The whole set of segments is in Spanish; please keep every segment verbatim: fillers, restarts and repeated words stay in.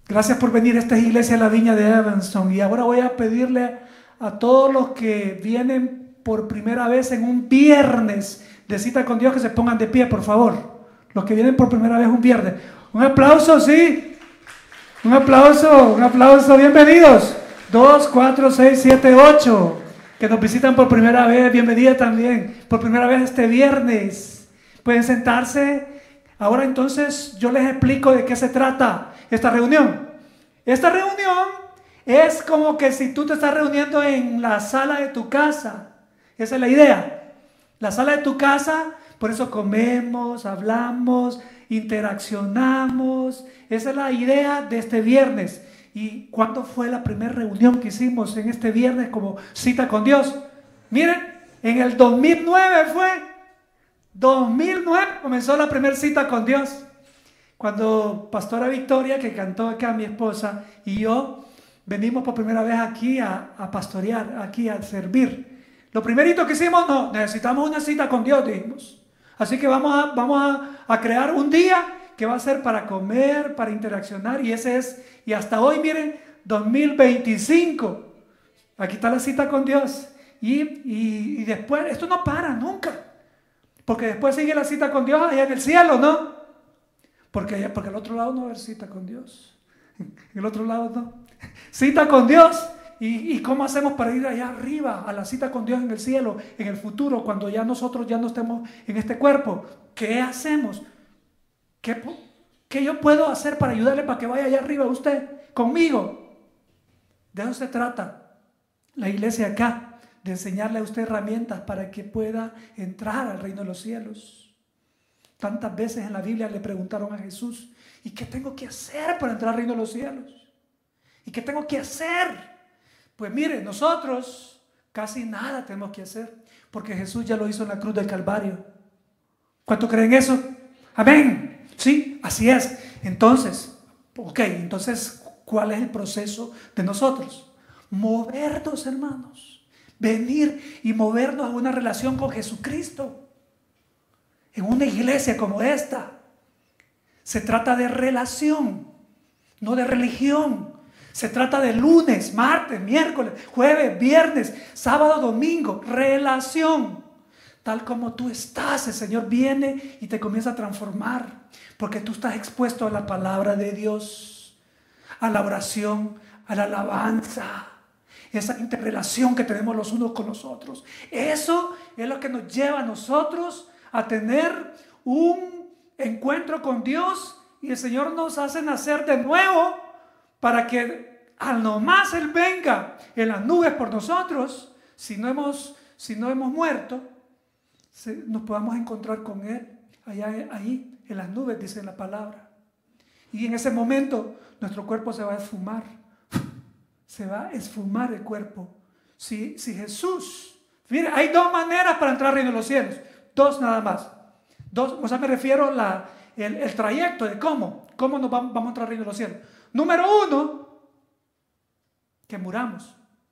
Gracias por venir. Esta es Iglesia La Viña de Evanston. Y ahora voy a pedirle a todos los que vienen por primera vez en un viernes de cita con Dios que se pongan de pie, por favor. Los que vienen por primera vez un viernes. Un aplauso, sí. Un aplauso, un aplauso. Bienvenidos. Dos, cuatro, seis, siete, ocho. Que nos visitan por primera vez. Bienvenida también. Por primera vez este viernes. Pueden sentarse. Ahora entonces yo les explico de qué se trata esta reunión. Esta reunión es como que si tú te estás reuniendo en la sala de tu casa. Esa es la idea. La sala de tu casa, por eso comemos, hablamos, interaccionamos. Esa es la idea de este viernes. ¿Y cuándo fue la primera reunión que hicimos en este viernes como cita con Dios? Miren, en el dos mil nueve fue. dos mil nueve comenzó la primera cita con Dios. Cuando Pastora Victoria, que cantó acá, mi esposa, y yo venimos por primera vez aquí a, a pastorear, aquí a servir. Lo primerito que hicimos, no, necesitamos una cita con Dios, dijimos. Así que vamos a, vamos a, a crear un día que va a ser para comer, para interaccionar, y ese es, y hasta hoy, miren, dos mil veinticinco. Aquí está la cita con Dios. Y, y, y después, esto no para nunca. Porque después sigue la cita con Dios allá en el cielo, ¿no? Porque, porque al otro lado no va a haber cita con Dios. En el otro lado no. Cita con Dios. ¿Y, y cómo hacemos para ir allá arriba a la cita con Dios en el cielo, en el futuro, cuando ya nosotros ya no estemos en este cuerpo? ¿Qué hacemos? ¿Qué, qué yo puedo hacer para ayudarle para que vaya allá arriba usted conmigo? De eso se trata la iglesia acá, de enseñarle a usted herramientas para que pueda entrar al reino de los cielos. Tantas veces en la Biblia le preguntaron a Jesús, ¿y qué tengo que hacer para entrar al reino de los cielos? ¿Y qué tengo que hacer? Pues mire, nosotros casi nada tenemos que hacer, porque Jesús ya lo hizo en la cruz del Calvario. ¿Cuánto creen eso? Amén. Sí, así es. Entonces, ok, entonces, ¿cuál es el proceso de nosotros? Movernos, hermanos. Venir y movernos a una relación con Jesucristo. En una iglesia como esta. Se trata de relación, no de religión. Se trata de lunes, martes, miércoles, jueves, viernes, sábado, domingo. Relación. Tal como tú estás, el Señor viene y te comienza a transformar. Porque tú estás expuesto a la palabra de Dios, a la oración, a la alabanza. Esa interrelación que tenemos los unos con los otros. Eso es lo que nos lleva a nosotros a tener un encuentro con Dios. Y el Señor nos hace nacer de nuevo para que al nomás Él venga en las nubes por nosotros, si no hemos, si no hemos muerto, se, nos podamos encontrar con Él allá, ahí en las nubes, dice la palabra. Y en ese momento nuestro cuerpo se va a esfumar. Se va a esfumar el cuerpo. Si, si Jesús, mire, hay dos maneras para entrar al reino de los cielos. Dos nada más. Dos, o sea, me refiero a la, el, el trayecto de cómo. Cómo nos vamos, vamos a entrar al reino de los cielos. Número uno, que muramos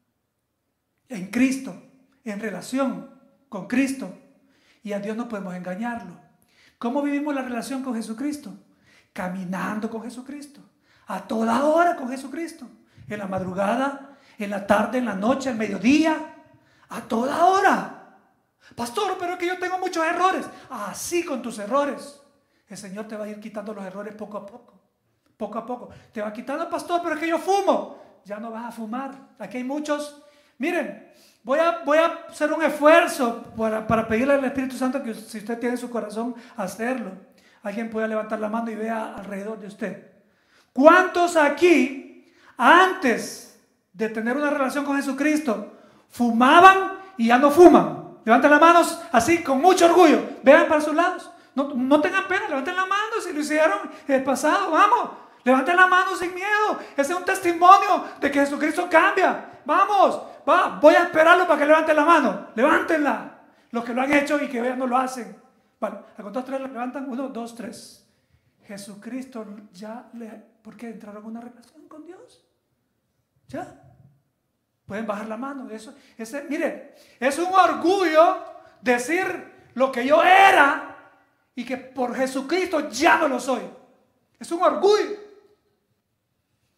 en Cristo, en relación con Cristo. Y a Dios no podemos engañarlo. ¿Cómo vivimos la relación con Jesucristo? Caminando con Jesucristo. A toda hora con Jesucristo. En la madrugada, en la tarde, en la noche, al mediodía. A toda hora. Pastor, pero es que yo tengo muchos errores. Así con tus errores. El Señor te va a ir quitando los errores poco a poco. Poco a poco. Te va quitando, pastor, pero es que yo fumo. Ya no vas a fumar. Aquí hay muchos. Miren, voy a, voy a hacer un esfuerzo para, para pedirle al Espíritu Santo que si usted tiene en su corazón, hacerlo. Alguien puede levantar la mano y vea alrededor de usted. ¿Cuántos aquí, antes de tener una relación con Jesucristo, fumaban y ya no fuman? Levanten las manos así, con mucho orgullo. Vean para sus lados. No, no tengan pena, levanten la mano si lo hicieron en el pasado. Vamos, levanten la mano sin miedo. Ese es un testimonio de que Jesucristo cambia. Vamos, va, voy a esperarlo para que levanten la mano. Levántenla. Los que lo han hecho y que vean no lo hacen. Vale, a contar tres lo levantan. Uno, dos, tres. Jesucristo ya le... ¿Por qué entraron en una relación con Dios? ¿Ya? Pueden bajar la mano. Eso, ese, mire, es un orgullo decir lo que yo era y que por Jesucristo ya no lo soy. Es un orgullo.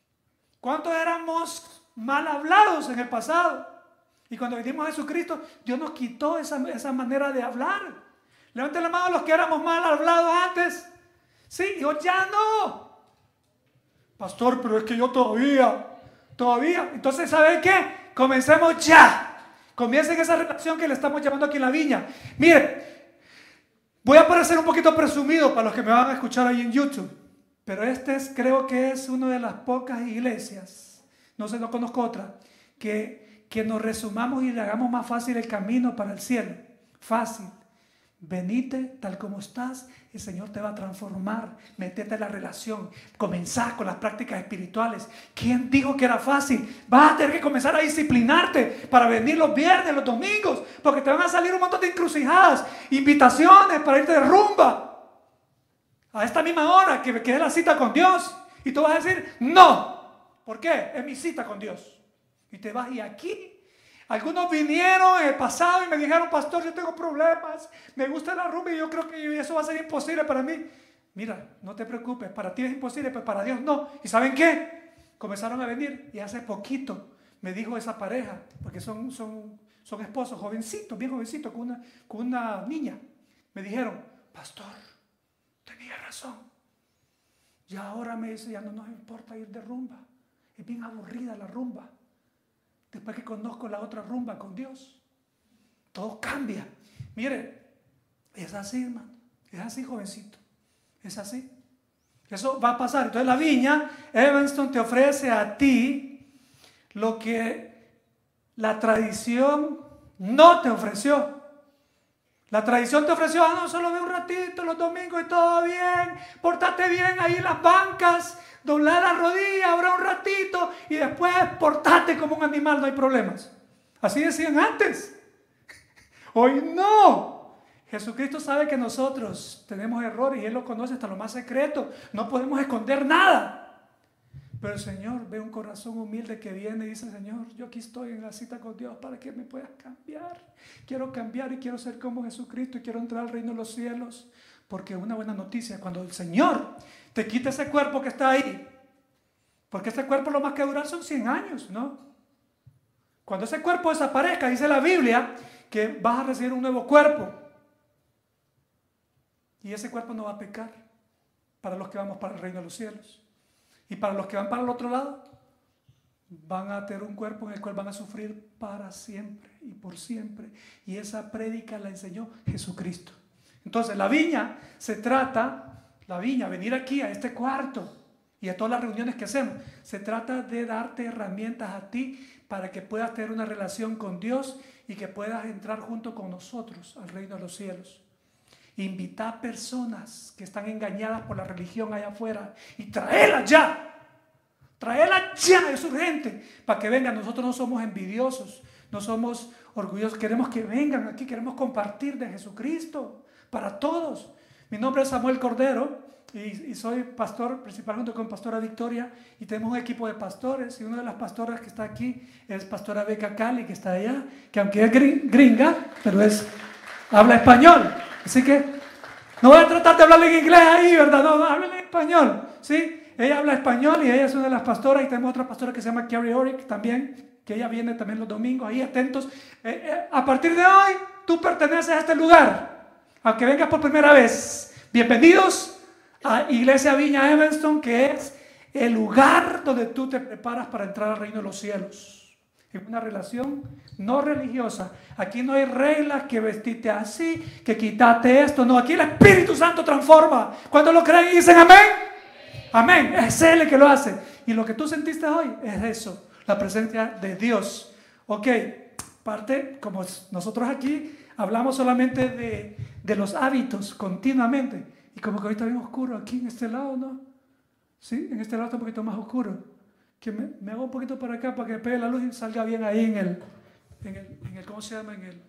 ¿Cuántos éramos mal hablados en el pasado? Y cuando vinimos a Jesucristo, Dios nos quitó esa, esa manera de hablar. Levanten la mano los que éramos mal hablados antes. Sí, yo ya no. Pastor, pero es que yo todavía, todavía. Entonces, ¿saben qué? Comencemos ya. Comiencen esa relación que le estamos llamando aquí en la viña. Miren, voy a parecer un poquito presumido para los que me van a escuchar ahí en YouTube. Pero este es, creo que es una de las pocas iglesias, no sé, no conozco otra, que, que nos resumamos y le hagamos más fácil el camino para el cielo. Fácil. Venite tal como estás, el Señor te va a transformar. Métete en la relación, comenzar con las prácticas espirituales. ¿Quién dijo que era fácil? Vas a tener que comenzar a disciplinarte para venir los viernes, los domingos, porque te van a salir un montón de encrucijadas, invitaciones para irte de rumba a esta misma hora que, que es la cita con Dios, y tú vas a decir no. ¿Por qué? Es mi cita con Dios. Y te vas, y aquí algunos vinieron en el pasado y me dijeron, pastor, yo tengo problemas, me gusta la rumba y yo creo que eso va a ser imposible para mí. Mira, no te preocupes, para ti es imposible, pero para Dios no. ¿Y saben qué? Comenzaron a venir, y hace poquito me dijo esa pareja, porque son, son, son esposos jovencitos, bien jovencitos, con una, con una niña. Me dijeron, pastor, tenía razón. Y ahora me dice, ya no nos importa ir de rumba. Es bien aburrida la rumba. Después que conozco la otra rumba con Dios, todo cambia. Mire, es así, hermano. Es así, jovencito. Es así. Eso va a pasar. Entonces la viña, Evanston, te ofrece a ti lo que la tradición no te ofreció. La tradición te ofreció, ah, no, solo ve un ratito los domingos y todo bien, pórtate bien ahí en las bancas, doblar la rodilla, ahora un ratito y después portate como un animal, no hay problemas. Así decían antes. Hoy no. Jesucristo sabe que nosotros tenemos errores y Él lo conoce hasta lo más secreto. No podemos esconder nada. Pero el Señor ve un corazón humilde que viene y dice, Señor, yo aquí estoy en la cita con Dios para que me puedas cambiar. Quiero cambiar y quiero ser como Jesucristo y quiero entrar al reino de los cielos. Porque una buena noticia, cuando el Señor te quita ese cuerpo que está ahí, porque este cuerpo lo más que durar son cien años, ¿no? Cuando ese cuerpo desaparezca, dice la Biblia, que vas a recibir un nuevo cuerpo. Y ese cuerpo no va a pecar para los que vamos para el reino de los cielos. Y para los que van para el otro lado, van a tener un cuerpo en el cual van a sufrir para siempre y por siempre. Y esa prédica la enseñó Jesucristo. Entonces la viña se trata, la viña, venir aquí a este cuarto y a todas las reuniones que hacemos, se trata de darte herramientas a ti para que puedas tener una relación con Dios y que puedas entrar junto con nosotros al reino de los cielos. Invitar personas que están engañadas por la religión allá afuera y traerlas ya. Traerlas ya, es urgente, para que vengan. Nosotros no somos envidiosos, no somos orgullosos, queremos que vengan aquí, queremos compartir de Jesucristo para todos. Mi nombre es Samuel Cordero y, y soy pastor principal junto con Pastora Victoria, y tenemos un equipo de pastores, y una de las pastoras que está aquí es Pastora Beca Cali, que está allá, que aunque es gringa, pero es, habla español. Así que no voy a tratar de hablarle en inglés ahí, ¿verdad? No, no, háblale en español, ¿sí? Ella habla español y ella es una de las pastoras, y tenemos otra pastora que se llama Carrie Orick también, que ella viene también los domingos, ahí atentos. Eh, eh, a partir de hoy, tú perteneces a este lugar, aunque vengas por primera vez. Bienvenidos a Iglesia Viña Evanston, que es el lugar donde tú te preparas para entrar al reino de los cielos. Es una relación no religiosa. Aquí no hay reglas que vestirte así, que quítate esto. No, aquí el Espíritu Santo transforma. Cuando lo creen y dicen amén, amén. Es Él el que lo hace. Y lo que tú sentiste hoy es eso, la presencia de Dios. Ok, parte, como nosotros aquí hablamos solamente de, de los hábitos continuamente. Y como que ahorita bien oscuro aquí en este lado, ¿no? Sí, en este lado está un poquito más oscuro. Que me, me hago un poquito para acá para que pegue la luz y salga bien ahí en el, en el, en el ¿cómo se llama? En el,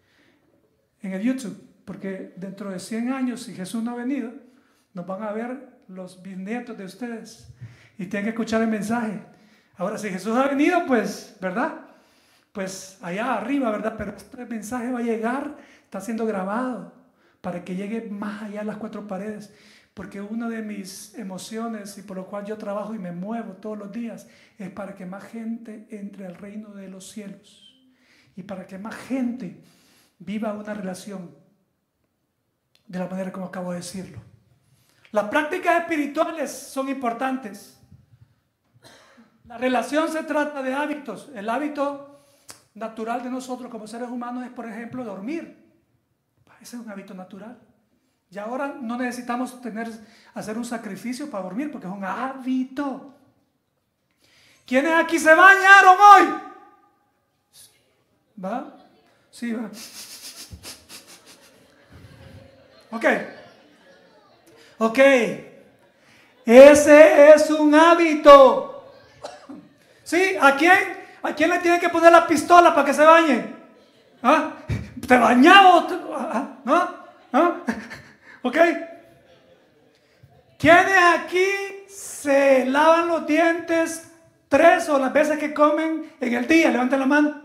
en el YouTube. Porque dentro de cien años, si Jesús no ha venido, nos van a ver los bisnietos de ustedes y tienen que escuchar el mensaje. Ahora, si Jesús ha venido, pues, ¿verdad? Pues allá arriba, ¿verdad? Pero este mensaje va a llegar, está siendo grabado para que llegue más allá de las cuatro paredes. Porque una de mis emociones y por lo cual yo trabajo y me muevo todos los días es para que más gente entre al reino de los cielos y para que más gente viva una relación de la manera como acabo de decirlo. Las prácticas espirituales son importantes. La relación se trata de hábitos. El hábito natural de nosotros como seres humanos es, por ejemplo, dormir. Ese es un hábito natural. Y ahora no necesitamos tener, hacer un sacrificio para dormir porque es un hábito. ¿Quiénes aquí se bañaron hoy? ¿Va? Sí, va. Ok. Ok. Ese es un hábito. ¿Sí? ¿A quién? ¿A quién le tienen que poner la pistola para que se bañe? ¿Ah? ¿Te bañaba? ¿No? ¿Ah? ¿Ok? ¿Quiénes aquí se lavan los dientes tres o las veces que comen en el día? Levanten la mano.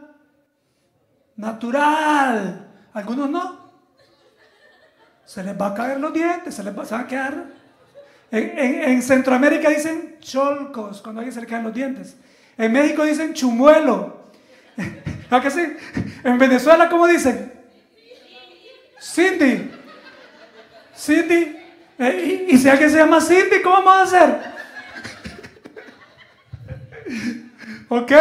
Natural. Algunos no. Se les va a caer los dientes, se les va a quedar. En, en, en Centroamérica dicen cholcos cuando a alguien se le caen los dientes. En México dicen chumuelo. ¿A que sí? En Venezuela, ¿cómo dicen? Cindy. Cindy. Eh, y, y si alguien se llama Cindy, ¿cómo vamos a hacer? ¿Ok?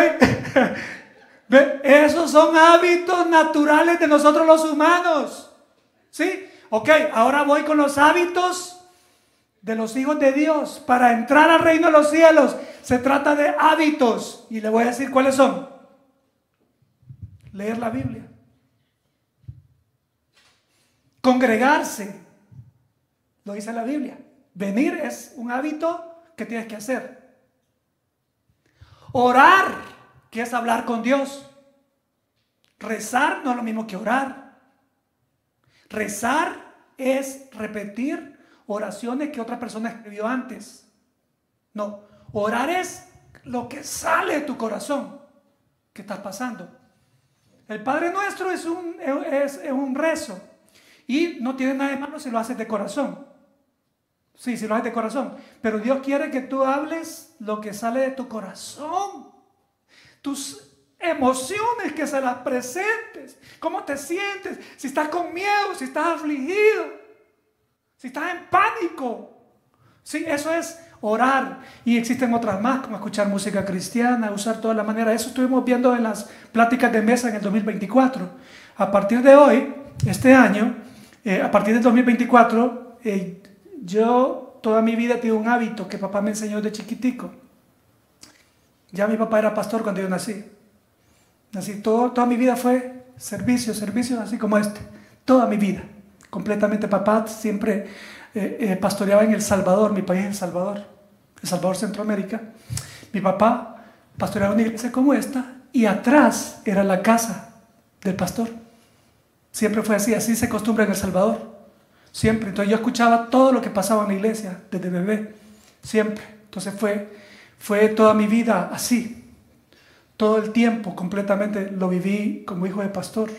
Esos son hábitos naturales de nosotros los humanos. ¿Sí? Ok, ahora voy con los hábitos de los hijos de Dios. Para entrar al reino de los cielos se trata de hábitos. Y le voy a decir cuáles son. Leer la Biblia. Congregarse. Lo dice la Biblia. Venir es un hábito que tienes que hacer. Orar, que es hablar con Dios. Rezar no es lo mismo que orar. Rezar es repetir oraciones que otra persona escribió antes. No, orar es lo que sale de tu corazón. ¿Qué estás pasando? El Padre Nuestro es un, es, es un rezo. Y no tiene nada de malo si lo haces de corazón. Sí, si lo haces de corazón. Pero Dios quiere que tú hables lo que sale de tu corazón. Tus emociones, que se las presentes. ¿Cómo te sientes? Si estás con miedo, si estás afligido, si estás en pánico. Sí, eso es orar. Y existen otras más, como escuchar música cristiana, usar toda la manera. Eso estuvimos viendo en las pláticas de mesa en el dos mil veinticuatro. A partir de hoy, este año, eh, a partir del dos mil veinticuatro, eh, yo toda mi vida tuve un hábito que papá me enseñó de chiquitico. Ya mi papá era pastor cuando yo nací. Nací todo, toda mi vida fue servicio, servicio así como este. Toda mi vida. Completamente. Papá siempre eh, eh, pastoreaba en El Salvador, mi país es El Salvador. El Salvador, Centroamérica. Mi papá pastoreaba una iglesia como esta y atrás era la casa del pastor. Siempre fue así, así se acostumbra en El Salvador. Siempre. Entonces yo escuchaba todo lo que pasaba en la iglesia desde bebé. Siempre. Entonces fue, fue toda mi vida así. Todo el tiempo completamente lo viví como hijo de pastor.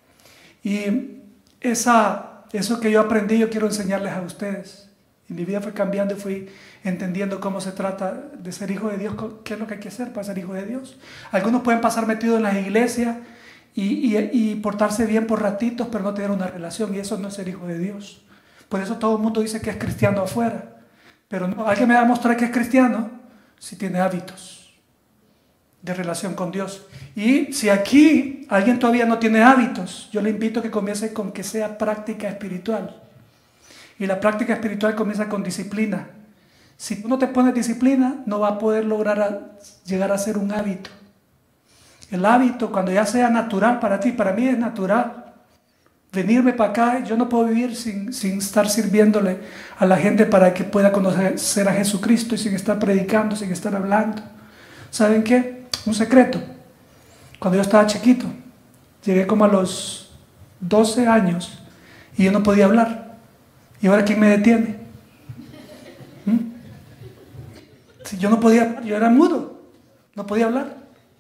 Y esa, eso que yo aprendí, yo quiero enseñarles a ustedes. Y mi vida fue cambiando y fui entendiendo cómo se trata de ser hijo de Dios, qué es lo que hay que hacer para ser hijo de Dios. Algunos pueden pasar metidos en las iglesias y, y, y portarse bien por ratitos, pero no tener una relación, y eso no es ser hijo de Dios. Por eso todo el mundo dice que es cristiano afuera. Pero no, alguien me va a mostrar que es cristiano si tiene hábitos de relación con Dios. Y si aquí alguien todavía no tiene hábitos, yo le invito a que comience con que sea práctica espiritual. Y la práctica espiritual comienza con disciplina. Si tú no te pones disciplina, no vas a poder lograr a, llegar a ser un hábito. El hábito, cuando ya sea natural para ti, para mí es natural. Venirme para acá, yo no puedo vivir sin, sin estar sirviéndole a la gente para que pueda conocer a Jesucristo y sin estar predicando, sin estar hablando. ¿Saben qué? Un secreto. Cuando yo estaba chiquito, llegué como a los doce años y yo no podía hablar. ¿Y ahora quién me detiene? ¿Mm? Si yo no podía hablar, yo era mudo, no podía hablar.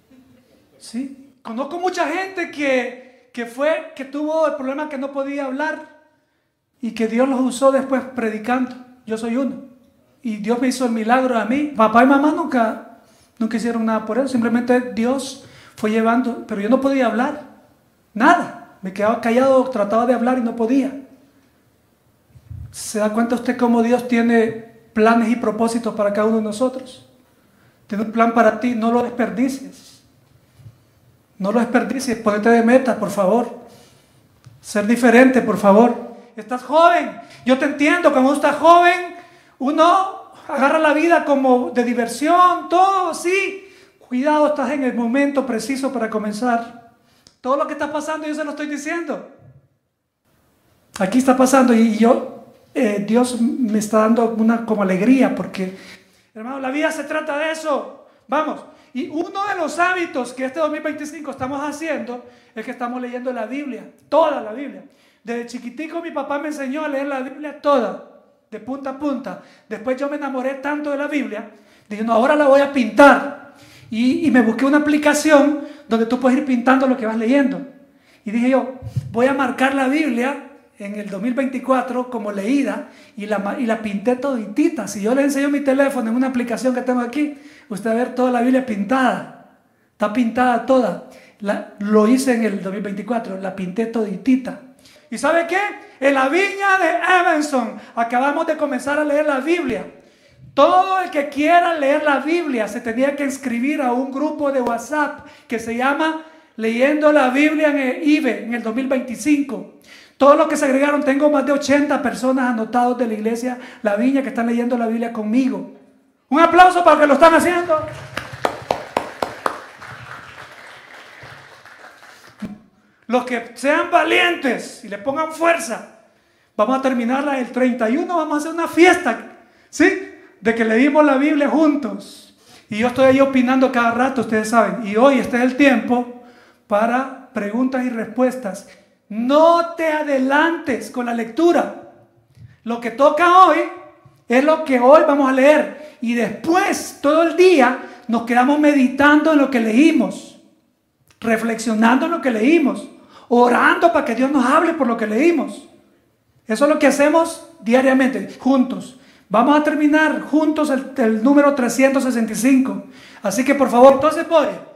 ¿Sí? Conozco mucha gente que, que, fue, que tuvo el problema que no podía hablar y que Dios los usó después predicando. yo soy uno. Y Dios me hizo el milagro a mí. Papá y mamá nunca, nunca hicieron nada por eso. Simplemente Dios fue llevando, pero yo no podía hablar. Nada. Me quedaba callado, trataba de hablar y no podía. ¿Se da cuenta usted cómo Dios tiene planes y propósitos para cada uno de nosotros? Tiene un plan para ti, no lo desperdicies. No lo desperdicies, ponete de meta, por favor. Ser diferente, por favor. Estás joven, yo te entiendo, cuando uno está joven, uno agarra la vida como de diversión, todo, sí. Cuidado, estás en el momento preciso para comenzar. Todo lo que está pasando yo se lo estoy diciendo. Aquí está pasando y yo, eh, Dios me está dando una como alegría porque, hermano, la vida se trata de eso. Vamos, y uno de los hábitos que este dos mil veinticinco estamos haciendo es que estamos leyendo la Biblia, toda la Biblia. Desde chiquitico mi papá me enseñó a leer la Biblia toda, de punta a punta. Después yo me enamoré tanto de la Biblia, dije, no, ahora la voy a pintar. Y, y me busqué una aplicación donde tú puedes ir pintando lo que vas leyendo. Y dije yo, voy a marcar la Biblia en el dos mil veinticuatro como leída y la, y la pinté toditita. Si yo le enseño mi teléfono en una aplicación que tengo aquí, usted va a ver toda la Biblia pintada. Está pintada toda. La, lo hice en el dos mil veinticuatro, la pinté toditita. ¿Y sabe qué? En la viña de Evanston acabamos de comenzar a leer la Biblia. Todo el que quiera leer la Biblia se tenía que inscribir a un grupo de WhatsApp que se llama Leyendo la Biblia en el I B E en el dos mil veinticinco. Todos los que se agregaron, tengo más de ochenta personas anotados de la iglesia La Viña que están leyendo la Biblia conmigo. Un aplauso para los que lo están haciendo. Los que sean valientes y le pongan fuerza, vamos a terminarla el treinta y uno, vamos a hacer una fiesta, ¿sí? De que leímos la Biblia juntos. Y yo estoy ahí opinando cada rato, ustedes saben. Y hoy este es el tiempo para preguntas y respuestas. No te adelantes con la lectura. Lo que toca hoy es lo que hoy vamos a leer. Y después, todo el día, nos quedamos meditando en lo que leímos. Reflexionando en lo que leímos. Orando para que Dios nos hable por lo que leímos. Eso es lo que hacemos diariamente, juntos. Vamos a terminar juntos el, el número trescientos sesenta y cinco. Así que por favor, entonces, voy.